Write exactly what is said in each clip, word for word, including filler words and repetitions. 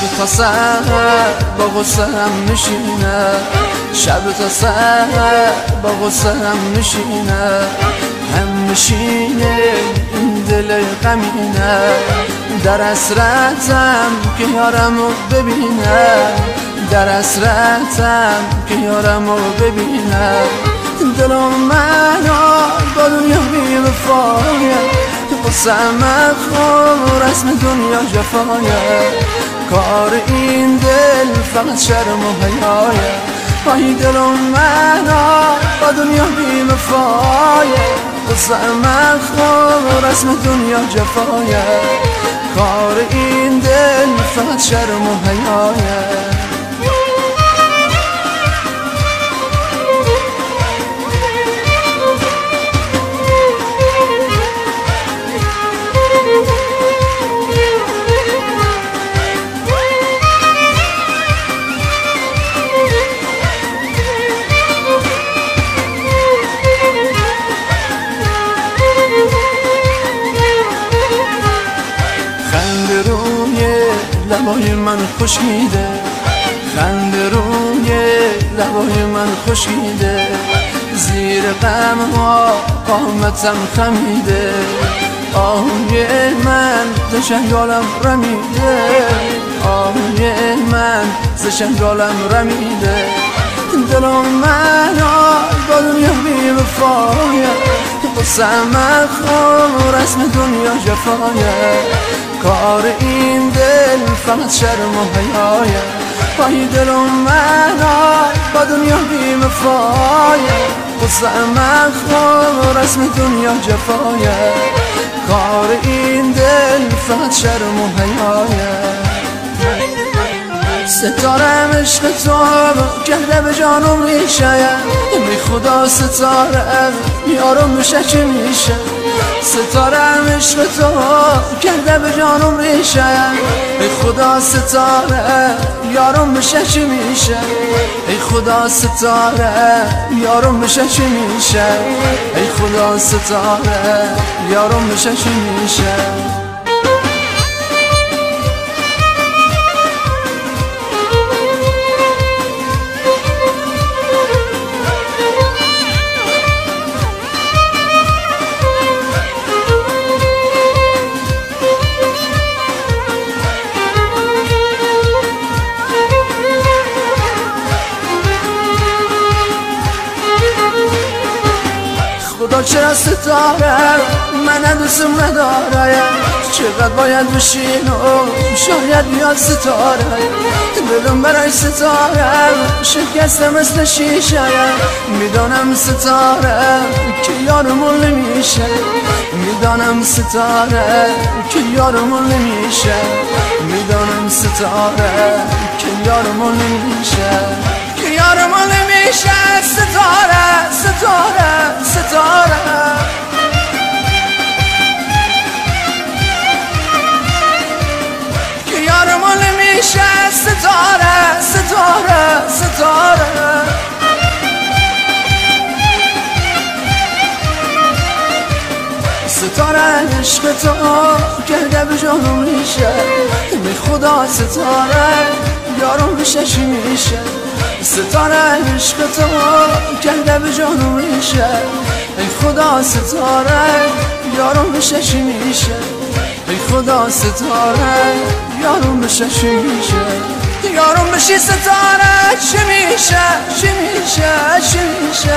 تا سحر با غصه هم میشینه، شب تا سحر با غصه هم میشینه، هم میشینه این دل غمینه، در حسرتم که یارمو ببینه، در حسرتم که یارمو ببینه، دلم منو با دنیا بی وفایه، قصم خور رسم دنیا جفایه، کار این دل فقط شرم و حیایه، آی دلم منو با دنیا بی وفایه، قصم خور رسم دنیا جفایه، کار این دل فقط شرم و حیایه. خنده روی لبای من خشکیده، خنده روی لبای من خشکیده، زیر غم ها قامتم خمیده، آهوی من ز شنگالم رمیده، آهوی من ز شنگالم رمیده، دلم منو با دنیا بی وفایه، قصم خور رسم دنیا جفایه، کار این دل فقط شرم و حیایه، پای دلم منو با دنیا بی وفایه، قصم خور رسم دنیا جفایه، کار این دل فقط شرم و حیایه. ستارم عشق تو کرده به جانم ریشه، بی خدا ستاره یارم میشه چی میشه، ستارم عشق تو کرده به جانم ریشه، ای خدا ستاره یارم میشه چی میشه، ای خدا ستاره یارم میشه چی میشه، ای خدا ستاره یارم میشه چی میشه. خدا چرا ستاره من دوستم نداره، چقدر باید بشین و شاید بیاد ستاره، دلم برای ستاره شکسته مثل شیشه، میدانم ستاره که یارمون نمیشه، میدانم ستاره که یارمون نمیشه، میدانم ستاره که یارمون نمیشه، که یارمون نمیشه، ستاره ستاره ستاره که یارمون نمیشه، ستاره ستاره ستاره ستاره عشق تو کرده به جانم میشه، بی خدا ستاره یارم میشه چی میشه، ستاره عشق تو کرده به جانم میشه، ای خدا ستاره یارم میشه چی میشه، ای خدا ستاره یارم میشه چی میشه، یارم بشی ستاره چی میشه چی میشه چی میشه،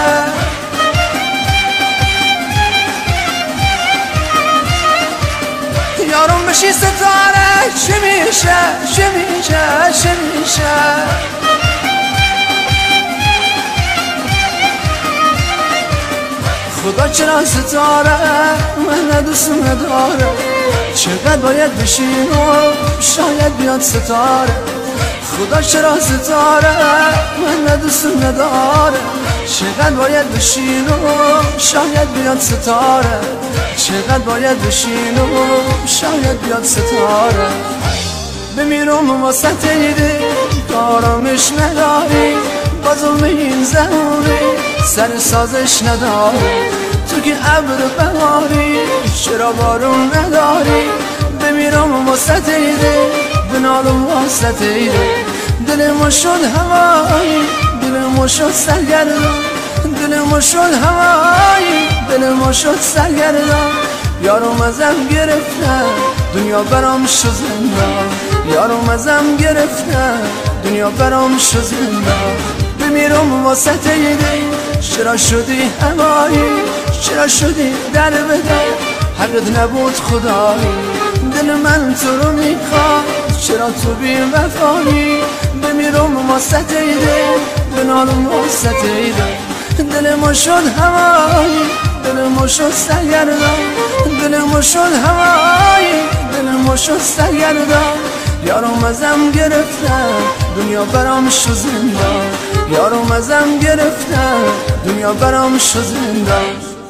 یارم بشی ستاره چی میشه چی میشه چی میشه. خدا چرا ستاره من دوست نداره، چقدر باید بشین و شاید بیاد ستاره، خدا چرا ستاره من دوست نداره، چقدر باید بشین و شاید بیاد ستاره، چقدر باید بشین و شاید بیاد ستاره، بمیرم واسه تیده کارامش نداری، با ظلم این زمانی سر سازش نداری، تو که ابر بهاری چرا بارون نداری، بمیرم واسه تیده بنالم واسطه دل ما شد هوایی دل ما شد سرگردان دل ما شد هوایی دل ما شد سرگردان یارم ازم گرفتن دنیا برام شد زندان یارم ازم گرفتن دنیا برام شد زندان بمیرم واسطه دل چرا شدی هوایی چرا شدی در بدر حقت نبود خدایی دل من تو رو میخواد چرا تو بی وفایی بمیرم واسطه دل بنالم واسطه دل دل ما شد هوایی دل ما شد سرگردان دل ما شد هوایی دل ما شد سرگردان یارم ازم گرفتن دنیا برام شد زندان یارم ازم گرفتن دنیا برام شد زندان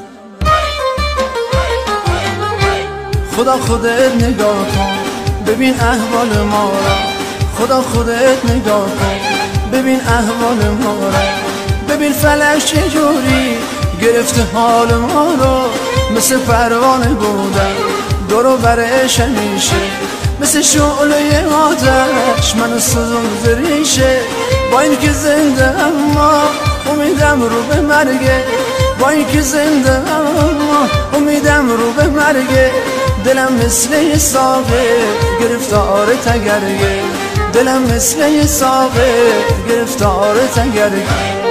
خدا خودت نگاه کن ببین احوال ما را خدا خودت نگاه کن ببین احوال ما را ببین فلک چجوری گرفته حال ما رو مثل پروانه بودن دورو برش همیشه مثل شعله آتش منو سوزون ریشه با این که زنده اما امیدم رو به مرگه با این که زنده اما امیدم رو به مرگه دلم مثل یه ساقه گرفتار تگرگه دلم مثل یه ساقه گرفتار تگرگه